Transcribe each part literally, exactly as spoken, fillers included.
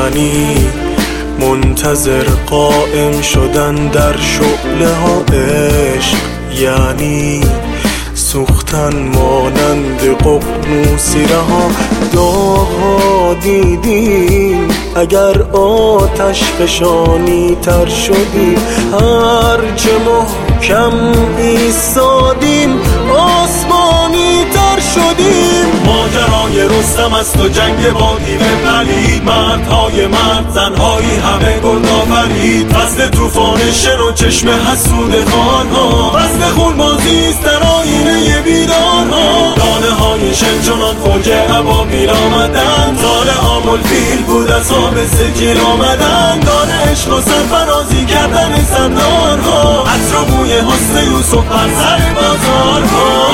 یعنی منتظر قائم شدن در شعله ها عشق، یعنی سوختن مانند ققنوسی رها. داغ‌ها دیدیم اگر آتش فشانی تر شدیم، هرچه محکم ایستادیم آسمانی تر شدیم. ماجرای رستم است و جنگ با دیو پلید، مردهای مرد زنهایی همه گل آفرید. فصل طوفان شن و چشم حسود خانها، فصل خونبازی است در آینه بیدارها. دانه های شن چنان فوج ابابیل آمدن، زال آمل فیل بود از آب سجیل آمدن. دانه عشق و سرفرازی کردن سردارها، عطر و بوی حسن یوسف بر سر بازارها.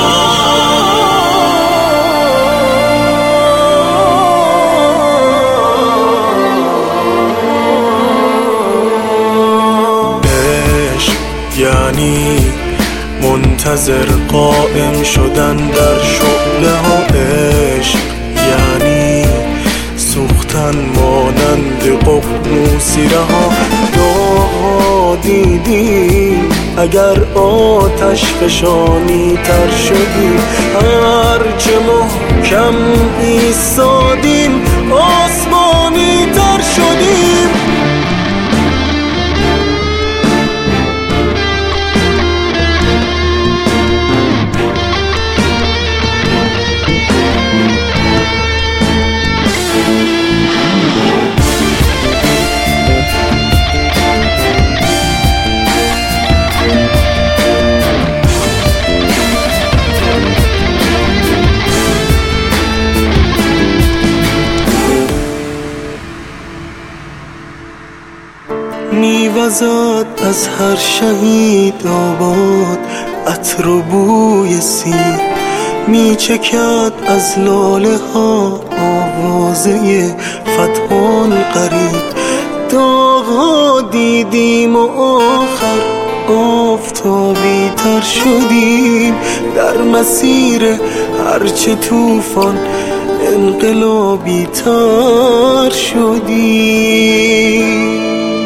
یعنی منتظر قائم شدن در شعله ها عشق، یعنی سوختن مانند ققنوسی رها. داغ‌ها دیدیم اگر آتش فشانی تر شدیم، هرچه محکم ایستادیم آسمانی تر شدیم. میوزد از هر شهید آباد عطر و بوی سیر، میچکد از لاله ها آوازه فتحان قریب. داغ‌ها دیدیم و آخر آفتابی تر شدیم، در مسیر هرچه طوفان انقلابی تر شدیم.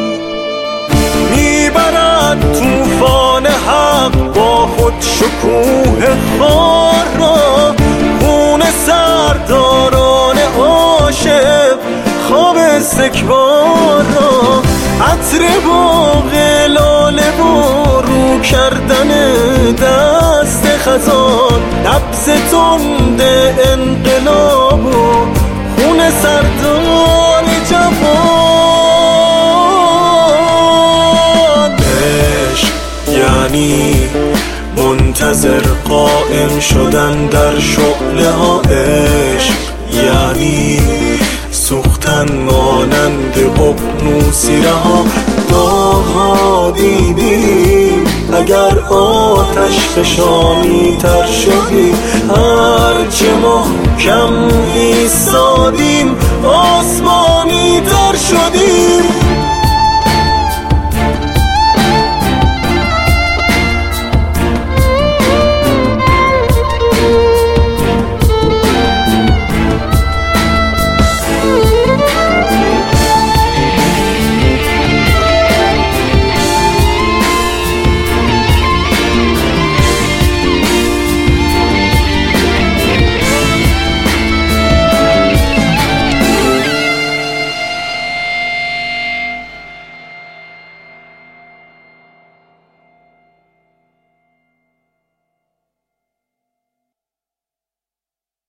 طوفان حق با خود شکوه خار را، خون سرداران عاشق خواب استکبار را. عطر باغ لاله و رو کردن دست خزان، نبض تند انقلاب و خون سردار جوان. یعنی منتظر قائم شدن در شعله ها عشق، یعنی سوختن مانند ققنوسی رها. داغ‌ها دیدیم اگر آتش فشانی تر شدیم، هرچه محکم ایستادیم آسمان